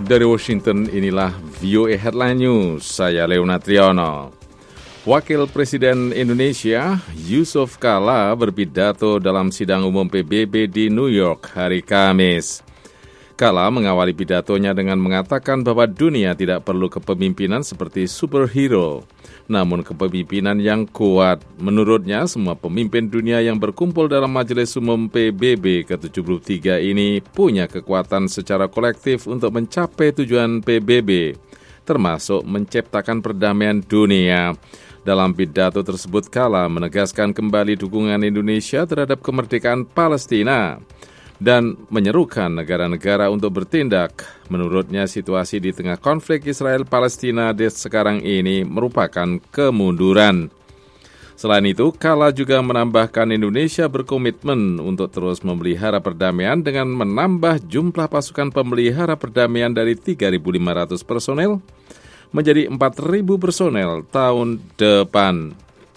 Dari Washington, inilah VOA Headline News. Saya Leona Triyono. Wakil Presiden Indonesia, Yusuf Kala, berpidato dalam sidang umum PBB di New York hari Kamis. Kala mengawali pidatonya dengan mengatakan bahwa dunia tidak perlu kepemimpinan seperti superhero, namun kepemimpinan yang kuat. Menurutnya, semua pemimpin dunia yang berkumpul dalam Majelis Umum PBB ke-73 ini punya kekuatan secara kolektif untuk mencapai tujuan PBB, termasuk menciptakan perdamaian dunia. Dalam pidato tersebut, Kala menegaskan kembali dukungan Indonesia terhadap kemerdekaan Palestina dan menyerukan negara-negara untuk bertindak. Menurutnya, situasi di tengah konflik Israel-Palestina sekarang ini merupakan kemunduran. Selain itu, Kala juga menambahkan Indonesia berkomitmen untuk terus memelihara perdamaian dengan menambah jumlah pasukan pemelihara perdamaian dari 3.500 personel menjadi 4.000 personel tahun depan.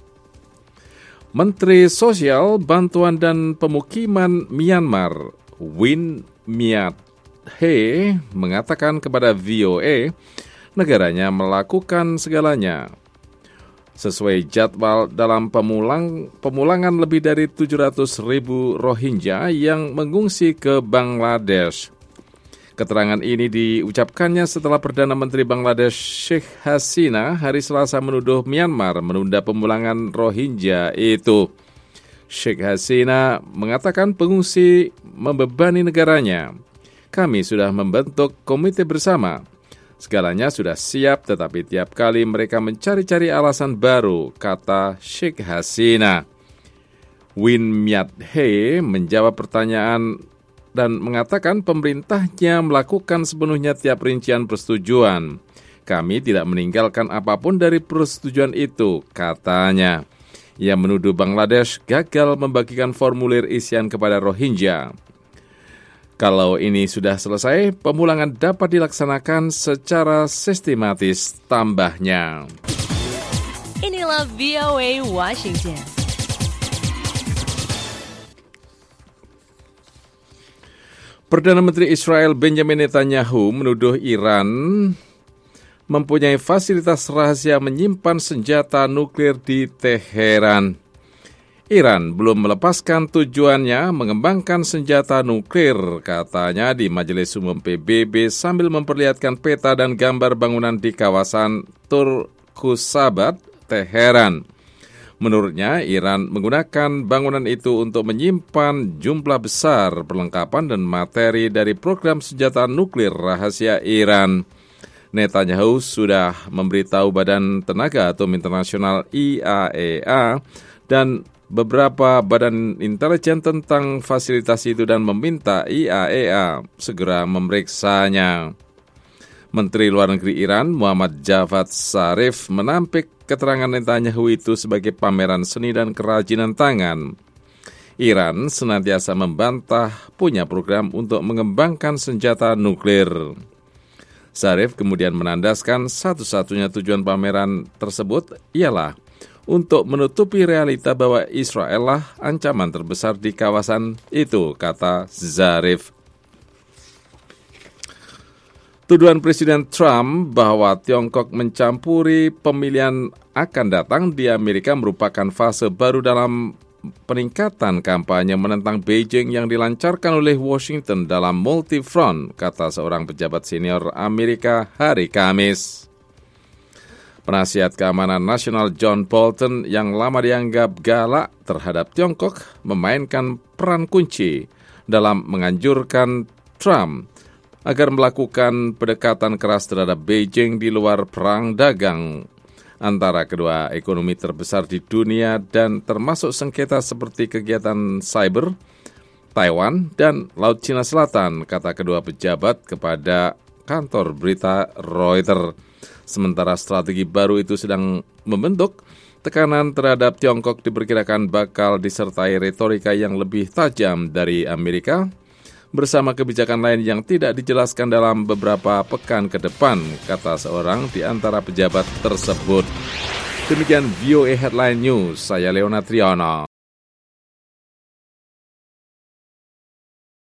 Menteri Sosial, Bantuan dan Pemukiman Myanmar, Win Myat He, mengatakan kepada VOA, negaranya melakukan segalanya sesuai jadwal dalam pemulangan lebih dari 700.000 Rohingya yang mengungsi ke Bangladesh. Keterangan ini diucapkannya setelah Perdana Menteri Bangladesh Sheikh Hasina hari Selasa menuduh Myanmar menunda pemulangan Rohingya itu. Sheikh Hasina mengatakan pengungsi membebani negaranya. Kami sudah membentuk komite bersama. Segalanya sudah siap, tetapi tiap kali mereka mencari-cari alasan baru, kata Sheikh Hasina. Win Myat He menjawab pertanyaan dan mengatakan pemerintahnya melakukan sepenuhnya tiap rincian persetujuan. Kami tidak meninggalkan apapun dari persetujuan itu, katanya. Ia menuduh Bangladesh gagal membagikan formulir isian kepada Rohingya. Kalau ini sudah selesai, pemulangan dapat dilaksanakan secara sistematis, tambahnya. Inilah VOA Washington. Perdana Menteri Israel Benjamin Netanyahu menuduh Iran mempunyai fasilitas rahasia menyimpan senjata nuklir di Teheran. Iran belum melepaskan tujuannya mengembangkan senjata nuklir, katanya di Majelis Umum PBB sambil memperlihatkan peta dan gambar bangunan di kawasan Turkusabat, Teheran. Menurutnya, Iran menggunakan bangunan itu untuk menyimpan jumlah besar perlengkapan dan materi dari program senjata nuklir rahasia Iran. Netanyahu sudah memberitahu Badan Tenaga Atom Internasional IAEA dan beberapa badan intelijen tentang fasilitas itu dan meminta IAEA segera memeriksanya. Menteri Luar Negeri Iran Muhammad Javad Zarif menampik keterangan Netanyahu itu sebagai pameran seni dan kerajinan tangan. Iran senantiasa membantah punya program untuk mengembangkan senjata nuklir. Zarif kemudian menandaskan satu-satunya tujuan pameran tersebut ialah untuk menutupi realita bahwa Israel lah ancaman terbesar di kawasan itu, kata Zarif. Tuduhan Presiden Trump bahwa Tiongkok mencampuri pemilihan akan datang di Amerika merupakan fase baru dalam peningkatan kampanye menentang Beijing yang dilancarkan oleh Washington dalam multi-front, kata seorang pejabat senior Amerika hari Kamis. Penasihat Keamanan Nasional John Bolton yang lama dianggap galak terhadap Tiongkok memainkan peran kunci dalam menganjurkan Trump agar melakukan pendekatan keras terhadap Beijing di luar perang dagang antara kedua ekonomi terbesar di dunia dan termasuk sengketa seperti kegiatan cyber, Taiwan, dan Laut Cina Selatan, kata kedua pejabat kepada kantor berita Reuters. Sementara strategi baru itu sedang membentuk, tekanan terhadap Tiongkok diperkirakan bakal disertai retorika yang lebih tajam dari Amerika, bersama kebijakan lain yang tidak dijelaskan dalam beberapa pekan ke depan, kata seorang di antara pejabat tersebut. Demikian VOA Headline News, saya Leona Triyono.